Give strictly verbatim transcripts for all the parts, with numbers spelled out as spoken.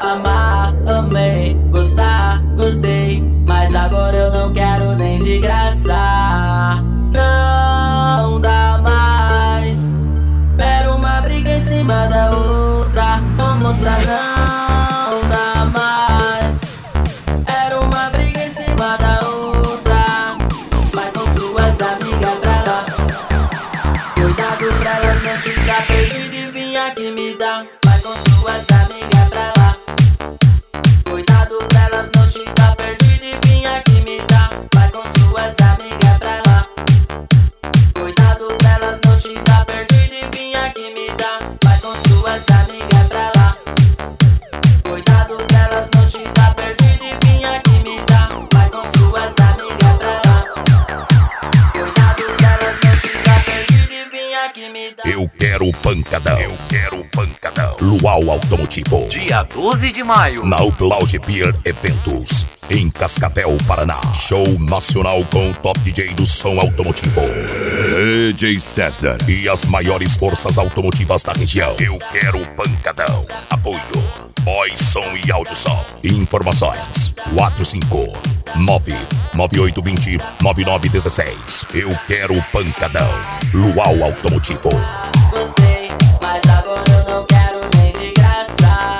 Amar, amei, gostar, gostei, mas agora eu não quero nem de graça. Não dá mais. Era uma briga em cima da outra. Ô moça, não dá mais. Era uma briga em cima da outra. Vai com suas amigas pra lá. Cuidado pra elas não ficar perdidas e vir aqui me dar. Vai com suas amigas pra lá. Cuidado pra elas não te dar perdido e vir aqui me dar. Vai com suas amigas pra lá. Cuidado pra elas não te dar perdido e vir aqui me dar. Vai com suas amigas pra lá. Cuidado pra elas não te dar perdido e vir aqui me dar. Vai com suas amigas pra lá. Cuidado pra elas não te dar perdido e vir aqui me dar. Eu quero pancadão, eu quero pancadão. Luau Automotivo, dia doze de maio, na Upload Beer Eventos, em Cascavel, Paraná. Show nacional com o top D J do som automotivo, D J César, e as maiores forças automotivas da região. Eu quero pancadão. Apoio Oi Som e Áudio Som. Informações quatro cinco nove nove oito dois zero nove nove um seis. Eu quero pancadão. Luau Automotivo. Gostei, mas agora eu não quero nem de graça.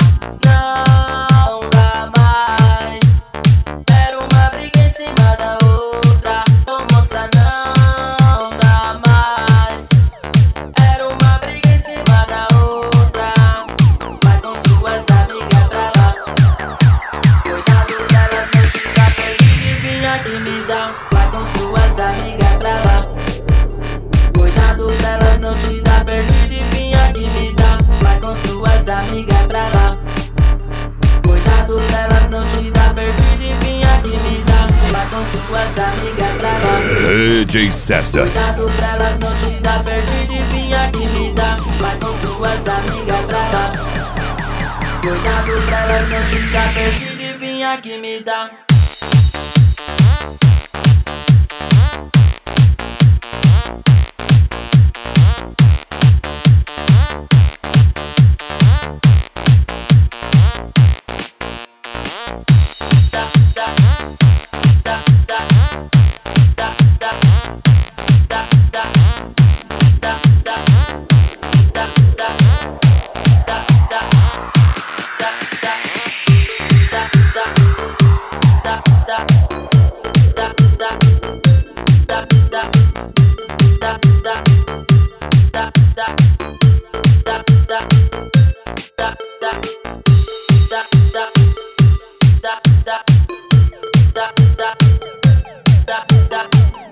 Não dá mais. Era uma briga em cima da outra. Ô moça, não dá mais. Era uma briga em cima da outra. Vai com suas amigas pra lá. Cuidado delas não te dar perdido e vir aqui me dar. Vai com suas amigas pra lá. Cuidado pra elas não te dar perdido e vir aqui me dar. Vai com suas amigas pra lá. Cuidado pra elas não te dar perdido e vir aqui me dar. Vai com suas amigas pra lá. D J César, Cuidado pra elas não te dar perdido e vir aqui me dar. Vai com suas amigas pra lá. Cuidado pra elas não te dar perdido e vir aqui me dar. Da